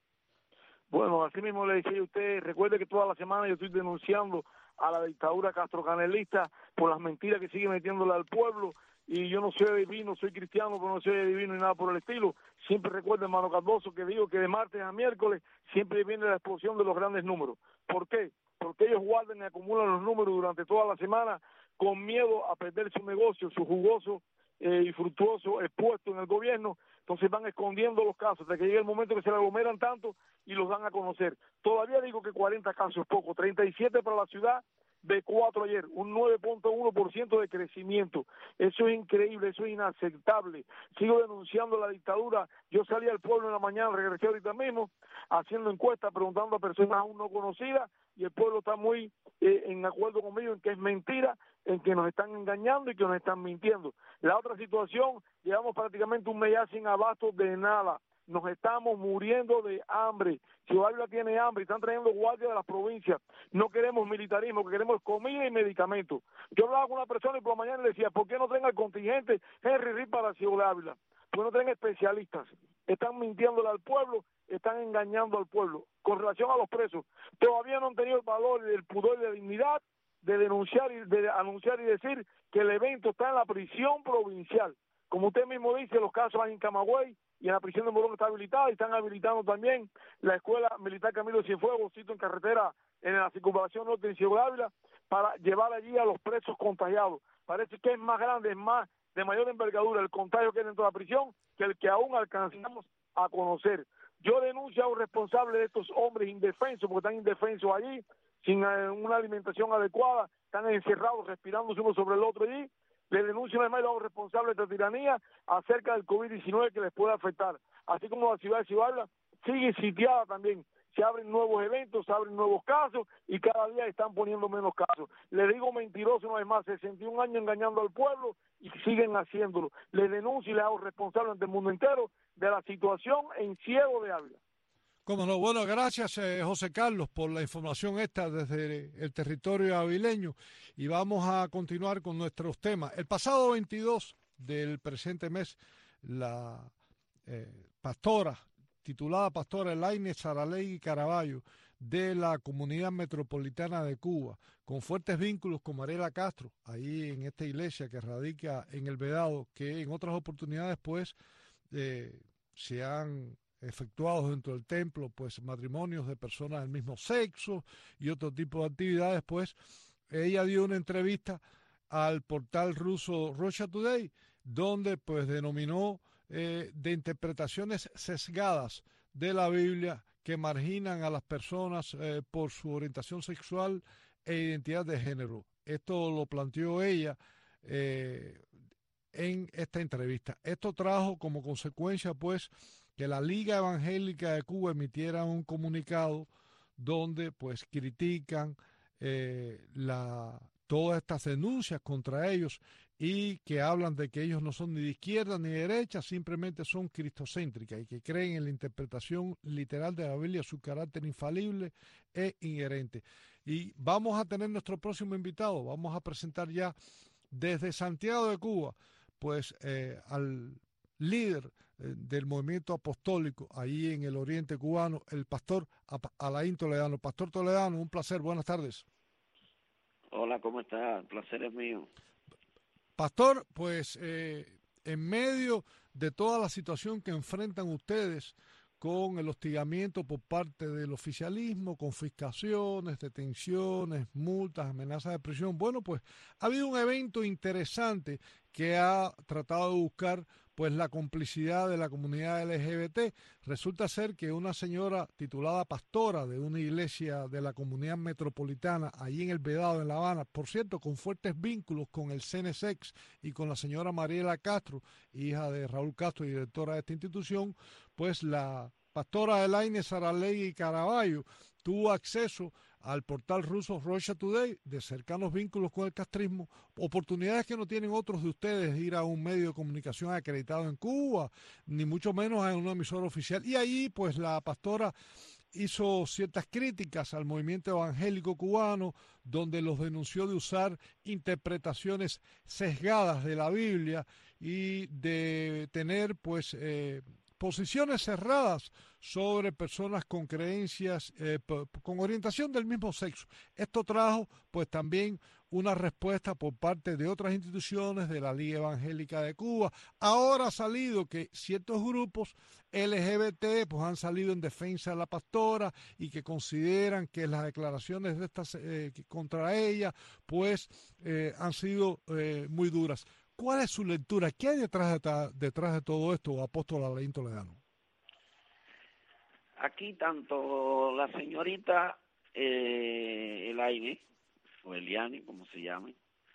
Bueno, así mismo le decía a usted, recuerde que toda la semana yo estoy denunciando a la dictadura castrocanelista por las mentiras que sigue metiéndole al pueblo, y yo no soy divino, soy cristiano, pero no soy divino ni nada por el estilo. Siempre recuerda, hermano Cardoso, que digo que de martes a miércoles siempre viene la explosión de los grandes números. ¿Por qué? Porque ellos guardan y acumulan los números durante toda la semana con miedo a perder su negocio, su jugoso eh, y fructuoso expuesto en el gobierno. Entonces van escondiendo los casos hasta que llegue el momento que se le aglomeran tanto y los dan a conocer. Todavía digo que cuarenta casos es poco, treinta y siete para la ciudad, de cuatro ayer, un nueve punto uno por ciento de crecimiento. Eso es increíble, eso es inaceptable. Sigo denunciando la dictadura. Yo salí al pueblo en la mañana, regresé ahorita mismo, haciendo encuestas, preguntando a personas aún no conocidas, y el pueblo está muy eh, en acuerdo conmigo en que es mentira, en que nos están engañando y que nos están mintiendo. La otra situación, llevamos prácticamente un mes ya sin abasto de nada. Nos estamos muriendo de hambre. Ciudad Ávila tiene hambre y están trayendo guardias de las provincias. No queremos militarismo, que queremos comida y medicamentos. Yo hablaba con una persona y por la mañana le decía, ¿por qué no traen al contingente Henry Reed para Ciudad Ávila? ¿Por qué no traen especialistas? Están mintiéndole al pueblo, están engañando al pueblo. Con relación a los presos, todavía no han tenido el valor, el pudor y la dignidad de denunciar y de anunciar y decir que el evento está en la prisión provincial. Como usted mismo dice, los casos van en Camagüey y en la prisión de Morón está habilitada, y están habilitando también la Escuela Militar Camilo Cienfuegos, sitio en carretera en la circunvalación norte en Ciudad Ávila, para llevar allí a los presos contagiados. Parece que es más grande, es más de mayor envergadura el contagio que hay dentro de la prisión que el que aún alcanzamos a conocer. Yo denuncio a un responsable de estos hombres indefensos, porque están indefensos allí, sin eh, una alimentación adecuada, están encerrados, respirándose uno sobre el otro allí. Le denuncio además a los responsables de esta tiranía acerca del COVID diecinueve que les puede afectar. Así como la ciudad de Ciudad Ávila sigue sitiada también. Se abren nuevos eventos, se abren nuevos casos y cada día están poniendo menos casos. Le digo mentiroso una vez más, sesenta y un años engañando al pueblo y siguen haciéndolo. Le denuncio y le hago responsable ante el mundo entero de la situación en Ciego de Ávila. Cómo no, bueno, gracias eh, José Carlos por la información esta desde el territorio avileño, y vamos a continuar con nuestros temas. El pasado veintidós del presente mes, la eh, pastora, titulada pastora Elaine Saralegui Caraballo, de la Comunidad Metropolitana de Cuba, con fuertes vínculos con Mariela Castro, ahí en esta iglesia que radica en El Vedado, que en otras oportunidades pues eh, se han efectuados dentro del templo pues matrimonios de personas del mismo sexo y otro tipo de actividades. Pues ella dio una entrevista al portal ruso Russia Today, donde pues denominó eh, de interpretaciones sesgadas de la Biblia que marginan a las personas eh, por su orientación sexual e identidad de género. Esto lo planteó ella eh, en esta entrevista. Esto trajo como consecuencia pues que la Liga Evangélica de Cuba emitiera un comunicado donde pues critican eh, la, todas estas denuncias contra ellos, y que hablan de que ellos no son ni de izquierda ni de derecha, simplemente son cristocéntricas y que creen en la interpretación literal de la Biblia, su carácter infalible e inherente. Y vamos a tener nuestro próximo invitado, vamos a presentar ya desde Santiago de Cuba pues eh, al líder del movimiento apostólico ahí en el oriente cubano, el pastor Alain Toledano. Pastor Toledano, un placer, buenas tardes. Hola, ¿cómo está? El placer es mío. Pastor, pues eh, en medio de toda la situación que enfrentan ustedes con el hostigamiento por parte del oficialismo, confiscaciones, detenciones, multas, amenazas de prisión, bueno, pues ha habido un evento interesante que ha tratado de buscar pues la complicidad de la comunidad L G B T. Resulta ser que una señora titulada pastora de una iglesia de la comunidad metropolitana, allí en El Vedado, en La Habana, por cierto, con fuertes vínculos con el C N S E X y con la señora Mariela Castro, hija de Raúl Castro y directora de esta institución, pues la pastora Elaine Saralegui Caraballo tuvo acceso al portal ruso Russia Today, de cercanos vínculos con el castrismo, oportunidades que no tienen otros de ustedes de ir a un medio de comunicación acreditado en Cuba, ni mucho menos a una emisora oficial. Y ahí pues la pastora hizo ciertas críticas al movimiento evangélico cubano, donde los denunció de usar interpretaciones sesgadas de la Biblia y de tener pues eh, posiciones cerradas sobre personas con creencias, eh, con orientación del mismo sexo. Esto trajo pues también una respuesta por parte de otras instituciones de la Liga Evangélica de Cuba. Ahora ha salido que ciertos grupos L G B T pues han salido en defensa de la pastora y que consideran que las declaraciones de estas eh, contra ella pues eh, han sido eh, muy duras. ¿Cuál es su lectura? ¿Qué hay detrás de, detrás de todo esto, apóstol Alain Toledano? Aquí tanto la señorita eh, Elaine, o Eliane, como se llame,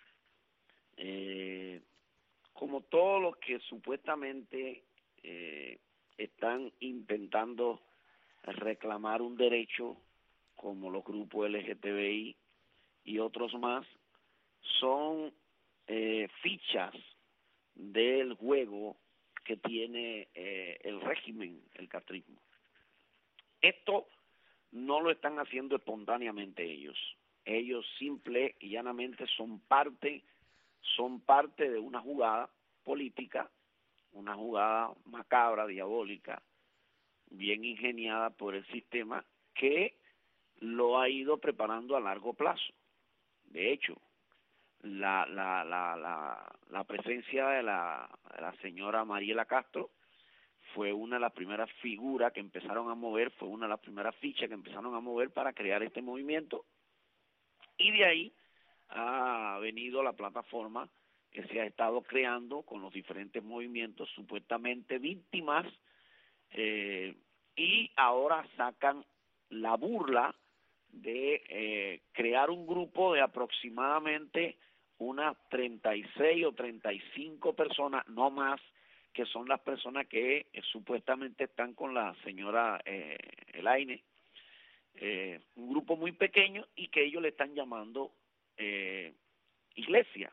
eh, como todos los que supuestamente eh, están intentando reclamar un derecho, como los grupos L G T B I y otros más, son eh, fichas del juego que tiene eh, el régimen, el castrismo. Esto no lo están haciendo espontáneamente ellos. Ellos simple y llanamente son parte, son parte de una jugada política, una jugada macabra, diabólica, bien ingeniada por el sistema, que lo ha ido preparando a largo plazo. De hecho, la, la, la, la, la presencia de la, de la señora Mariela Castro fue una de las primeras figuras que empezaron a mover, fue una de las primeras fichas que empezaron a mover para crear este movimiento, y de ahí ha venido la plataforma que se ha estado creando con los diferentes movimientos supuestamente víctimas, eh, y ahora sacan la burla de eh, crear un grupo de aproximadamente unas treinta y seis o treinta y cinco personas, no más, que son las personas que eh, supuestamente están con la señora eh, Elaine, eh, un grupo muy pequeño, y que ellos le están llamando eh, iglesia,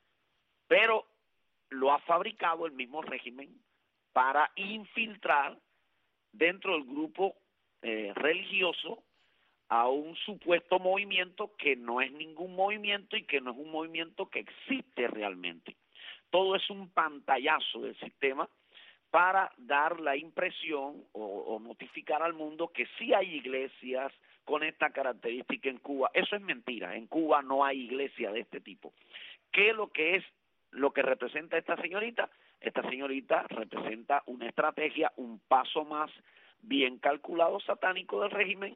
pero lo ha fabricado el mismo régimen para infiltrar dentro del grupo eh, religioso a un supuesto movimiento que no es ningún movimiento y que no es un movimiento que existe realmente. Todo es un pantallazo del sistema para dar la impresión o, o notificar al mundo que sí hay iglesias con esta característica en Cuba. Eso es mentira, en Cuba no hay iglesia de este tipo. ¿Qué es lo que es lo que representa esta señorita? Esta señorita representa una estrategia, un paso más bien calculado satánico del régimen,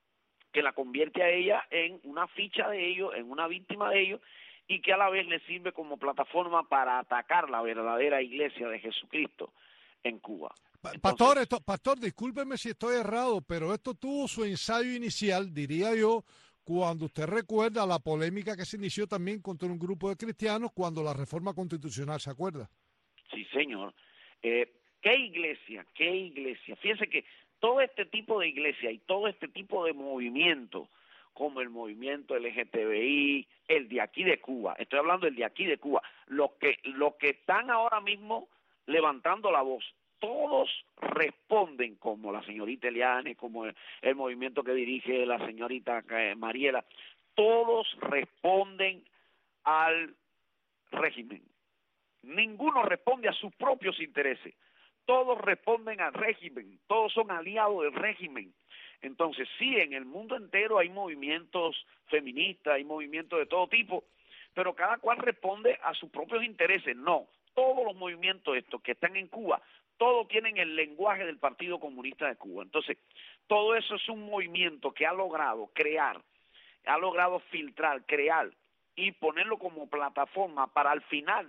que la convierte a ella en una ficha de ellos, en una víctima de ellos, y que a la vez le sirve como plataforma para atacar la verdadera iglesia de Jesucristo en Cuba. Entonces, pastor, esto, pastor, discúlpeme si estoy errado, pero esto tuvo su ensayo inicial, diría yo, cuando usted recuerda la polémica que se inició también contra un grupo de cristianos cuando la reforma constitucional, ¿se acuerda? Sí, señor. Eh, ¿Qué iglesia? ¿Qué iglesia? Fíjense que todo este tipo de iglesia y todo este tipo de movimiento, como el movimiento L G T B I, el de aquí de Cuba, estoy hablando del de aquí de Cuba, los que, los que están ahora mismo levantando la voz, todos responden, como la señorita Eliane, como el, el movimiento que dirige la señorita eh, Mariela, todos responden al régimen. Ninguno responde a sus propios intereses. Todos responden al régimen, todos son aliados del régimen. Entonces, sí, en el mundo entero hay movimientos feministas, hay movimientos de todo tipo, pero cada cual responde a sus propios intereses. No, todos los movimientos estos que están en Cuba, todos tienen el lenguaje del Partido Comunista de Cuba. Entonces, todo eso es un movimiento que ha logrado crear, ha logrado filtrar, crear y ponerlo como plataforma para al final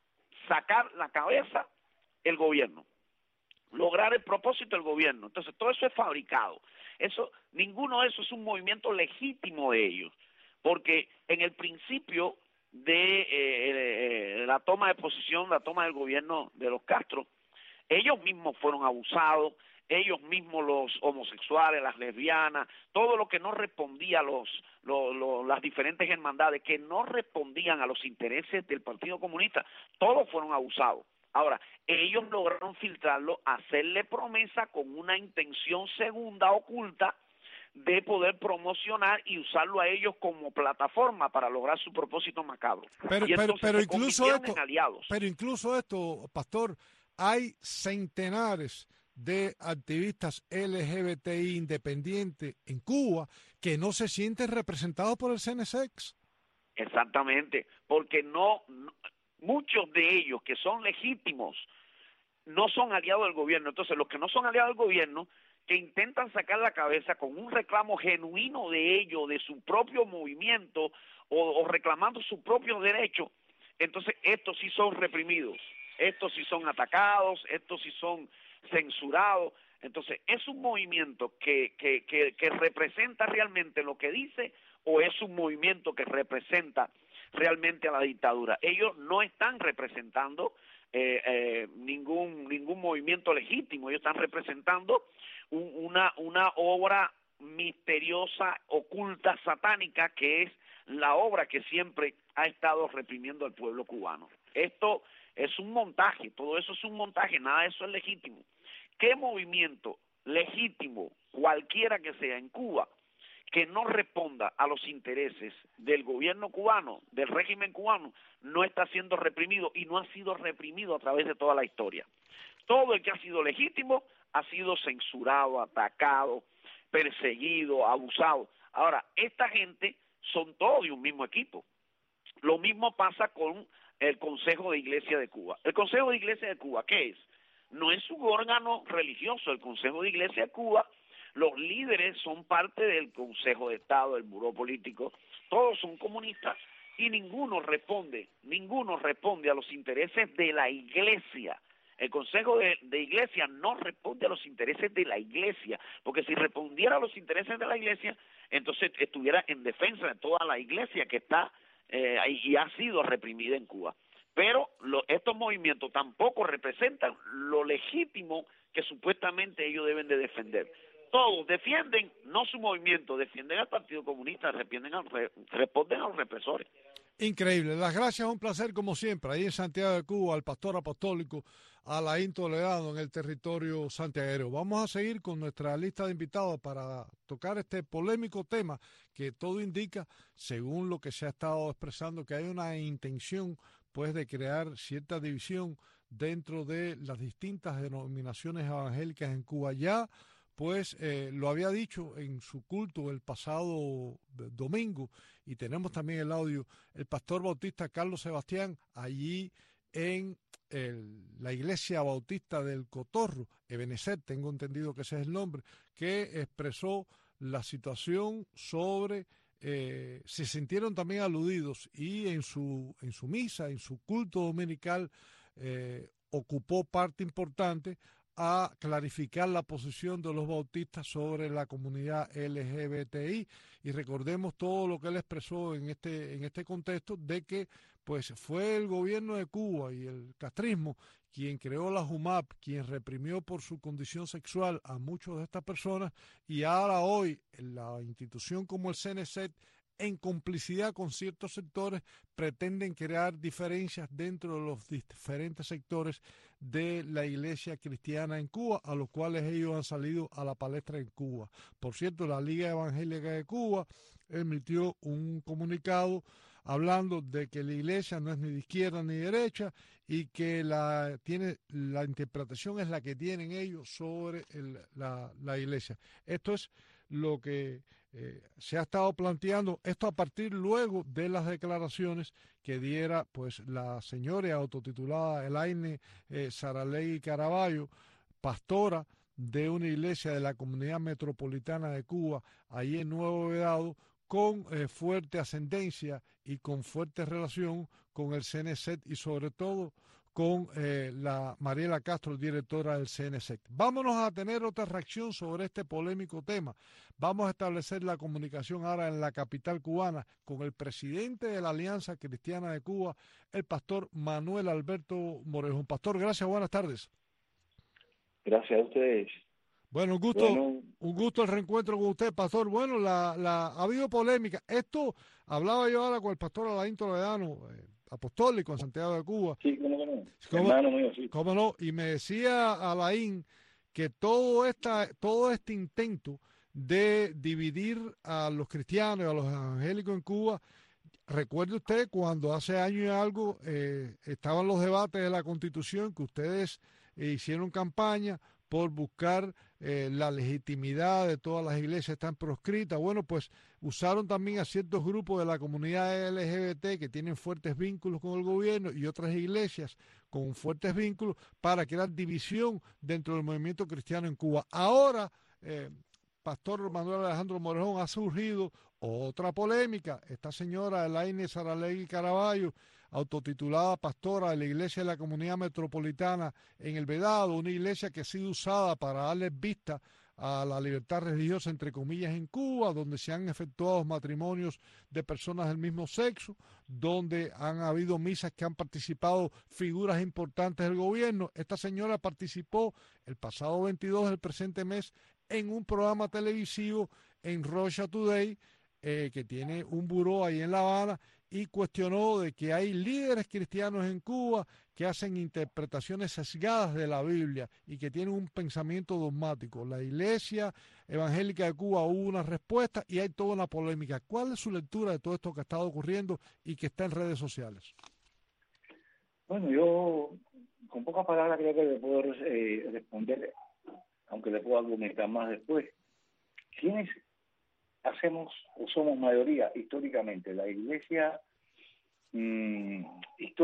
sacar la cabeza el gobierno, lograr el propósito del gobierno. Entonces todo eso es fabricado. Eso, ninguno de esos es un movimiento legítimo de ellos, porque en el principio de eh, eh, la toma de posición, la toma del gobierno de los Castro, ellos mismos fueron abusados, ellos mismos los homosexuales, las lesbianas, todo lo que no respondía a los, los, los, las diferentes hermandades, que no respondían a los intereses del Partido Comunista, todos fueron abusados. Ahora, ellos lograron filtrarlo, hacerle promesa con una intención segunda oculta de poder promocionar y usarlo a ellos como plataforma para lograr su propósito macabro. Pero, y pero, pero se incluso esto, en aliados. pero incluso esto, pastor, hay centenares de activistas L G B T I independientes en Cuba que no se sienten representados por el C N S E X. Exactamente, porque no, no muchos de ellos que son legítimos no son aliados del gobierno. Entonces los que no son aliados del gobierno, que intentan sacar la cabeza con un reclamo genuino de ellos, de su propio movimiento o, o reclamando sus propios derechos, entonces estos sí son reprimidos, estos sí son atacados, estos sí son censurados. Entonces, ¿es un movimiento que, que, que, que representa realmente lo que dice o es un movimiento que representa realmente a la dictadura? Ellos no están representando eh, eh, ningún ningún movimiento legítimo, ellos están representando un, una, una obra misteriosa, oculta, satánica, que es la obra que siempre ha estado reprimiendo al pueblo cubano. Esto es un montaje, todo eso es un montaje, nada de eso es legítimo. ¿Qué movimiento legítimo, cualquiera que sea en Cuba, que no responda a los intereses del gobierno cubano, del régimen cubano, no está siendo reprimido y no ha sido reprimido a través de toda la historia? Todo el que ha sido legítimo ha sido censurado, atacado, perseguido, abusado. Ahora, esta gente son todos de un mismo equipo. Lo Lo mismo pasa con el Consejo de Iglesia de Cuba. El Consejo de Iglesia de Cuba, ¿qué es? No es un órgano religioso. El Consejo de Iglesia de Cuba, los líderes son parte del Consejo de Estado, del Buró Político, todos son comunistas y ninguno responde, ninguno responde a los intereses de la Iglesia. El Consejo de, de Iglesia no responde a los intereses de la Iglesia, porque si respondiera a los intereses de la Iglesia, entonces estuviera en defensa de toda la Iglesia que está eh, y ha sido reprimida en Cuba. Pero lo, estos movimientos tampoco representan lo legítimo que supuestamente ellos deben de defender. Todos defienden, no su movimiento, defienden al Partido Comunista, responden a, responden a los represores. Increíble. Las gracias, un placer como siempre. Ahí en Santiago de Cuba, al pastor apostólico Alain Toledano en el territorio santiaguero. Vamos a seguir con nuestra lista de invitados para tocar este polémico tema que todo indica, según lo que se ha estado expresando, que hay una intención pues de crear cierta división dentro de las distintas denominaciones evangélicas en Cuba. Ya pues eh, lo había dicho en su culto el pasado domingo, y tenemos también el audio, el pastor bautista Carlos Sebastián, allí en el, la iglesia bautista del Cotorro, Ebenezer, tengo entendido que ese es el nombre, que expresó la situación sobre, eh, se sintieron también aludidos, y en su, en su misa, en su culto dominical, eh, ocupó parte importante a clarificar la posición de los bautistas sobre la comunidad L G B T I, y recordemos todo lo que él expresó en este en este contexto de que pues fue el gobierno de Cuba y el castrismo quien creó la JUMAP, quien reprimió por su condición sexual a muchas de estas personas, y ahora hoy la institución como el C N C, en complicidad con ciertos sectores, pretenden crear diferencias dentro de los diferentes sectores de la iglesia cristiana en Cuba, a los cuales ellos han salido a la palestra en Cuba. Por cierto, la Liga Evangélica de Cuba emitió un comunicado hablando de que la iglesia no es ni de izquierda ni de derecha, y que la tiene la interpretación es la que tienen ellos sobre el, la, la iglesia. Esto es lo que eh, se ha estado planteando, esto a partir luego de las declaraciones que diera pues la señora autotitulada Elaine eh, Saralegui Caraballo, pastora de una iglesia de la Comunidad Metropolitana de Cuba, allí en Nuevo Vedado, con eh, fuerte ascendencia y con fuerte relación con el C N C y sobre todo con eh, la Mariela Castro, directora del C N C. Vámonos a tener otra reacción sobre este polémico tema. Vamos a establecer la comunicación ahora en la capital cubana con el presidente de la Alianza Cristiana de Cuba, el pastor Manuel Alberto Morejón. Pastor, gracias, buenas tardes. Gracias a ustedes. Bueno, un gusto, bueno, un gusto el reencuentro con usted, pastor. Bueno, la, la, ha habido polémica. Esto, hablaba yo ahora con el pastor Alain Toledano, eh, apostólico en Santiago de Cuba. Sí, cómo no. ¿Cómo, hermano mío, sí. Cómo no, y me decía Alain que todo, esta, todo este intento de dividir a los cristianos y a los evangélicos en Cuba, recuerde usted cuando hace años y algo eh, estaban los debates de la Constitución, que ustedes eh, hicieron campaña por buscar eh, la legitimidad de todas las iglesias están proscritas. Bueno, pues usaron también a ciertos grupos de la comunidad L G B T que tienen fuertes vínculos con el gobierno y otras iglesias con fuertes vínculos para crear división dentro del movimiento cristiano en Cuba. Ahora, eh, Pastor Manuel Alejandro Morejón, ha surgido otra polémica. Esta señora Elaine Saralegui Caraballo, autotitulada pastora de la Iglesia de la Comunidad Metropolitana en el Vedado, una iglesia que ha sido usada para darle vista a la libertad religiosa, entre comillas, en Cuba, donde se han efectuado matrimonios de personas del mismo sexo, donde han habido misas que han participado figuras importantes del gobierno. Esta señora participó el pasado veintidós del presente mes en un programa televisivo en Russia Today, eh, que tiene un buró ahí en La Habana, y cuestionó de que hay líderes cristianos en Cuba que hacen interpretaciones sesgadas de la Biblia y que tienen un pensamiento dogmático. La Iglesia Evangélica de Cuba hubo una respuesta y hay toda una polémica. ¿Cuál es su lectura de todo esto que ha estado ocurriendo y que está en redes sociales? Bueno, yo con pocas palabras creo que le puedo eh, responder, aunque le puedo argumentar más después. ¿Quiénes hacemos o somos mayoría históricamente? La Iglesia mmm,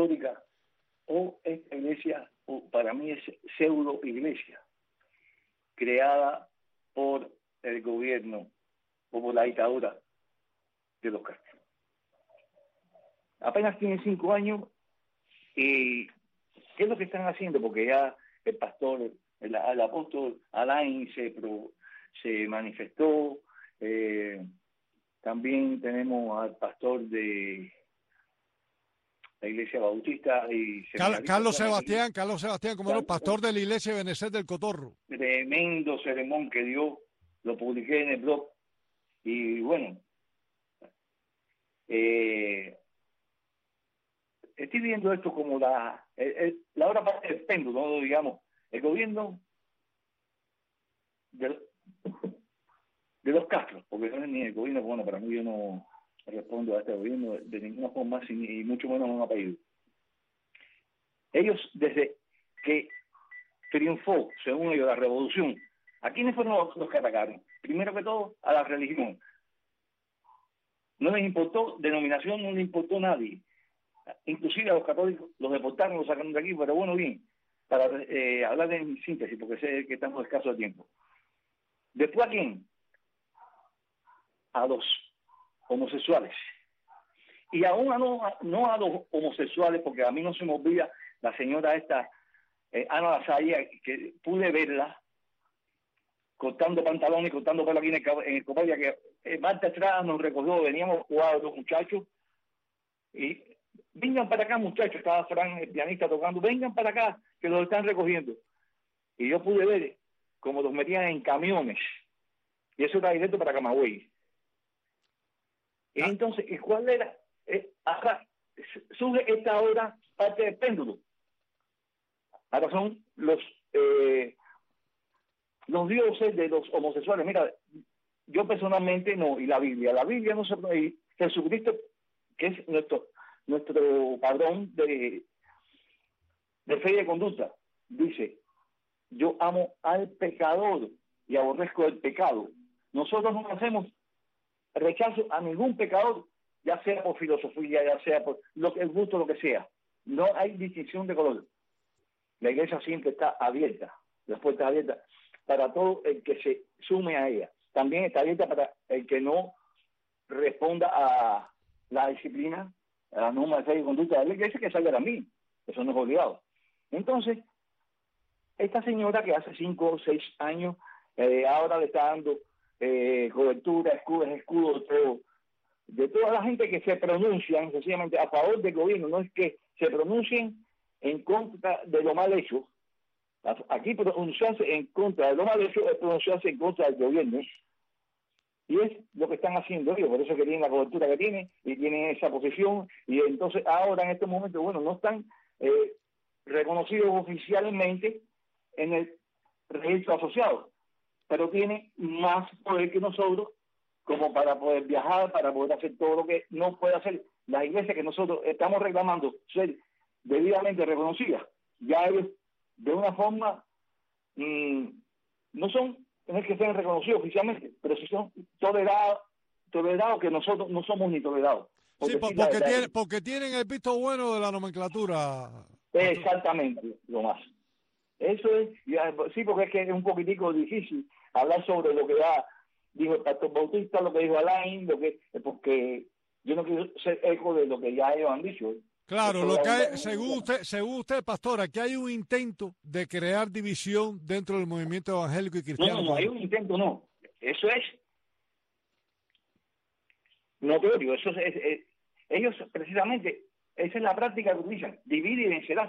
histórica o esta iglesia, o para mí es pseudo iglesia, creada por el gobierno o por la dictadura de los Castro. Apenas tiene cinco años y ¿qué es lo que están haciendo? Porque ya el pastor, el, el apóstol Alain se, pro, se manifestó, eh, también tenemos al pastor de la Iglesia Bautista y Carlos, Carlos Sebastián, Carlos Sebastián, como era pastor de la Iglesia de Benecer del Cotorro. Tremendo sermón que dio, lo publiqué en el blog y bueno, eh, estoy viendo esto como la el, el, la otra parte del péndulo, ¿no? Digamos, el gobierno de, de los Castro, porque no es ni el gobierno, bueno, para mí yo no respondo a este gobierno de ninguna forma, y mucho menos un apellido. Ellos, desde que triunfó, según ellos, la revolución, ¿a quiénes fueron los, los que atacaron? Primero que todo, a la religión. No les importó denominación, no les importó nadie. Inclusive a los católicos los deportaron, los sacaron de aquí, pero bueno, bien, para eh, hablar en síntesis, porque sé que estamos escasos de tiempo. ¿Después a quién? A los homosexuales. Y aún a no, no a los homosexuales, porque a mí no se me olvida la señora esta, eh, Ana Lasalla, que pude verla cortando pantalones, cortando pelo aquí en el, en el Copaya, que eh, Marta Estrada nos recogió, veníamos cuatro muchachos, y vengan para acá muchachos, estaba Fran, el pianista, tocando, vengan para acá, que los están recogiendo. Y yo pude ver cómo los metían en camiones, y eso era directo para Camagüey. Y entonces, ¿y cuál era? Eh, ahora surge esta hora parte del péndulo. Ahora son los eh, los dioses de los homosexuales. Mira, yo personalmente no, y la Biblia, la Biblia no se... Y Jesucristo, que es nuestro nuestro padrón de, de fe y de conducta, dice, yo amo al pecador y aborrezco el pecado. Nosotros no hacemos rechazo a ningún pecador, ya sea por filosofía, ya sea por lo que el gusto, lo que sea. No hay distinción de color. La iglesia siempre está abierta, las puertas abiertas para todo el que se sume a ella. También está abierta para el que no responda a la disciplina, a la norma de fe y conducta de la iglesia, que salga a mí. Eso no es obligado. Entonces, esta señora que hace cinco o seis años, eh, ahora le está dando eh, cobertura, escudos, escudos, todo, de toda la gente que se pronuncian sencillamente a favor del gobierno, no es que se pronuncien en contra de lo mal hecho. Aquí pronunciarse en contra de lo mal hecho es pronunciarse en contra del gobierno. Y es lo que están haciendo ellos, por eso que tienen la cobertura que tienen y tienen esa posición. Y entonces ahora en este momento, bueno, no están eh, reconocidos oficialmente en el registro asociado, pero tienen más poder que nosotros como para poder viajar, para poder hacer todo lo que no puede hacer la iglesia que nosotros estamos reclamando ser debidamente reconocida. Ya ellos, de una forma, mmm, no son, no es que sean reconocidos oficialmente, pero si son tolerados, tolerados que nosotros no somos ni tolerados. Sí, por, porque, tiene, porque tienen el visto bueno de la nomenclatura. Exactamente, lo más. Eso es, ya, sí, porque es que es un poquitico difícil hablar sobre lo que ya dijo el pastor Bautista, lo que dijo Alain, lo que, porque yo no quiero ser eco de lo que ya ellos han dicho. Claro, Eso lo que hay, según usted, según usted, pastor, aquí hay un intento de crear división dentro del movimiento evangélico y cristiano. No, no, no hay un intento, no. Eso es notorio, eso es, es, es, ellos precisamente, esa es la práctica que utilizan, divide y vencerás.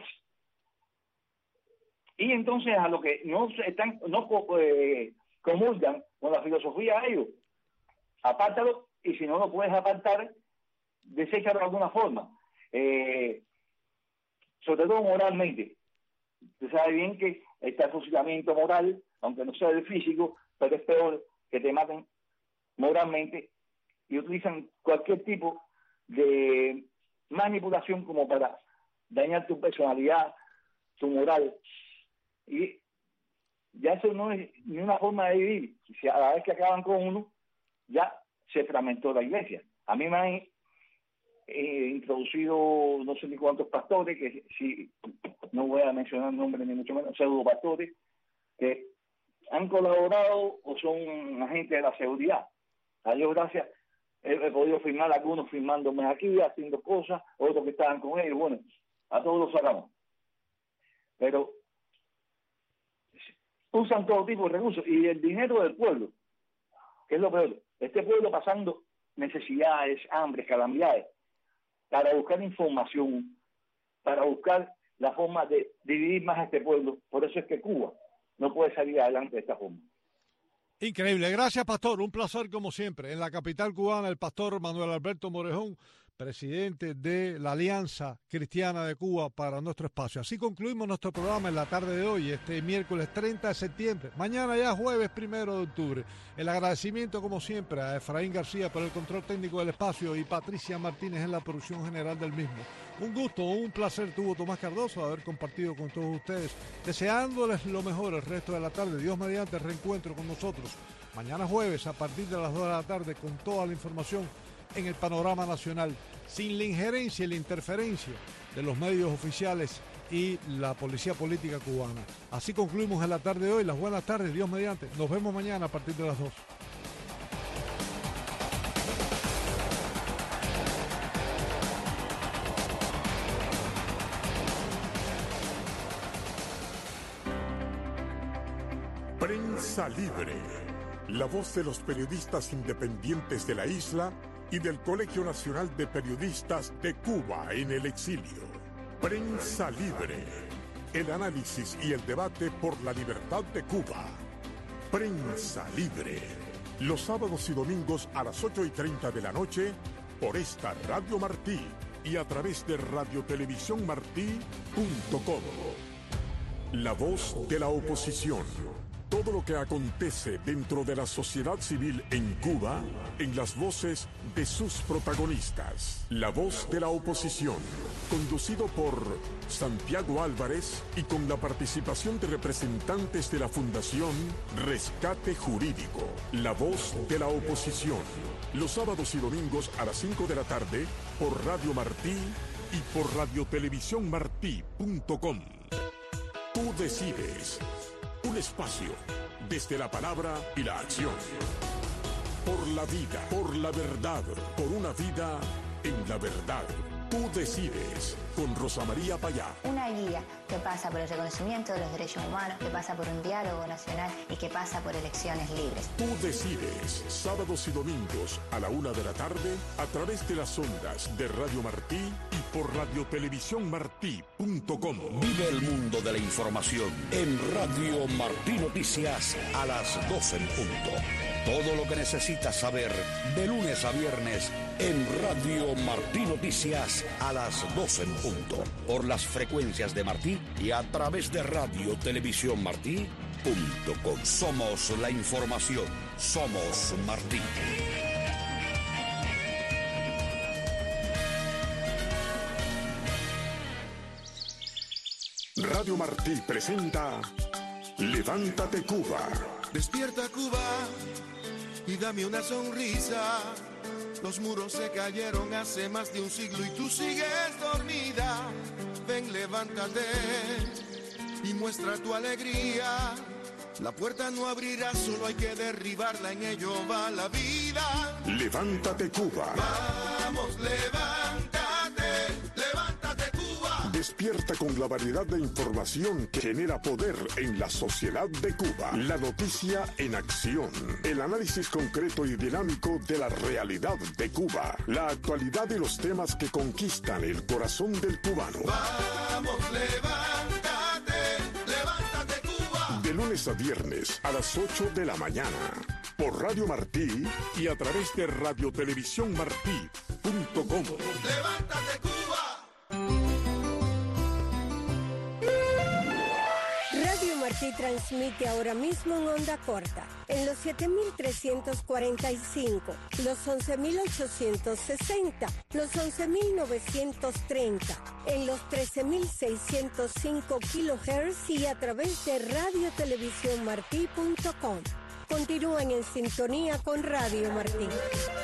Y entonces a lo que no están, no eh, comulgan con la filosofía de ellos, apártalo, y si no lo puedes apartar, deséchalo de alguna forma. Eh, sobre todo moralmente. Usted sabe bien que está el fusilamiento moral, aunque no sea del físico, pero es peor que te maten moralmente, y utilizan cualquier tipo de manipulación como para dañar tu personalidad, tu moral, y ya eso no es ni una forma de vivir. Si a la vez que acaban con uno, ya se fragmentó la iglesia. A mí me han eh, introducido no sé ni cuántos pastores, que si no voy a mencionar nombres ni mucho menos, pseudo pastores, que han colaborado o son agentes de la seguridad. A Dios gracias, he, he podido firmar algunos firmándome aquí, haciendo cosas, otros que estaban con ellos, bueno, a todos los sacamos. Pero usan todo tipo de recursos y el dinero del pueblo, que es lo peor, este pueblo pasando necesidades, hambres, calamidades, para buscar información, para buscar la forma de dividir más a este pueblo. Por eso es que Cuba no puede salir adelante de esta forma. Increíble. Gracias, Pastor. Un placer como siempre. En la capital cubana, el Pastor Manuel Alberto Morejón, presidente de la Alianza Cristiana de Cuba para nuestro espacio. Así concluimos nuestro programa en la tarde de hoy, este miércoles treinta de septiembre. Mañana ya jueves primero de octubre. El agradecimiento, como siempre, a Efraín García por el control técnico del espacio y Patricia Martínez en la producción general del mismo. Un gusto, un placer tuvo Tomás Cardoso haber compartido con todos ustedes, deseándoles lo mejor el resto de la tarde. Dios mediante, reencuentro con nosotros mañana jueves a partir de las dos de la tarde con toda la información en el panorama nacional, sin la injerencia y la interferencia de los medios oficiales y la policía política cubana. Así concluimos en la tarde de hoy. Las buenas tardes, Dios mediante. Nos vemos mañana a partir de las dos. Prensa Libre, la voz de los periodistas independientes de la isla y del Colegio Nacional de Periodistas de Cuba en el exilio. Prensa Libre, el análisis y el debate por la libertad de Cuba. Prensa Libre, los sábados y domingos a las ocho y treinta de la noche por esta Radio Martí y a través de radio televisión martí punto com. La voz de la oposición. Todo lo que acontece dentro de la sociedad civil en Cuba, en las voces de sus protagonistas. La voz de la oposición, conducido por Santiago Álvarez y con la participación de representantes de la Fundación Rescate Jurídico. La voz de la oposición, los sábados y domingos a las cinco de la tarde por Radio Martí y por radio televisión martí punto com. Tú decides. Un espacio desde la palabra y la acción. Por la vida, por la verdad, por una vida en la verdad. Tú decides con Rosa María Payá. Una guía que pasa por el reconocimiento de los derechos humanos, que pasa por un diálogo nacional y que pasa por elecciones libres. Tú decides, sábados y domingos a la una de la tarde a través de las ondas de Radio Martí y por radio televisión martí punto com. Vive el mundo de la información en Radio Martí Noticias a las doce en punto. Todo lo que necesitas saber de lunes a viernes en Radio Martí Noticias a las doce en punto. Por las frecuencias de Martí y a través de radio televisión martí punto com. Somos la información. Somos Martí. Radio Martí presenta Levántate Cuba. Despierta Cuba y dame una sonrisa. Los muros se cayeron hace más de un siglo y tú sigues dormida. Ven, levántate y muestra tu alegría. La puerta no abrirá, solo hay que derribarla, en ello va la vida. Levántate Cuba. Vamos, levántate, levántate Cuba. Despierta con la variedad de información que genera poder en la sociedad de Cuba. La noticia en acción. El análisis concreto y dinámico de la realidad de Cuba. La actualidad y los temas que conquistan el corazón del cubano. Vamos, levántate, levántate Cuba. De lunes a viernes a las ocho de la mañana. Por Radio Martí y a través de radio televisión martí punto com. Levántate Cuba. Radio Martí transmite ahora mismo en onda corta, en los siete mil trescientos cuarenta y cinco, los once mil ochocientos sesenta, los once mil novecientos treinta, en los trece mil seiscientos cinco kilohertz y a través de radio televisión martí punto com. Continúan en sintonía con Radio Martí.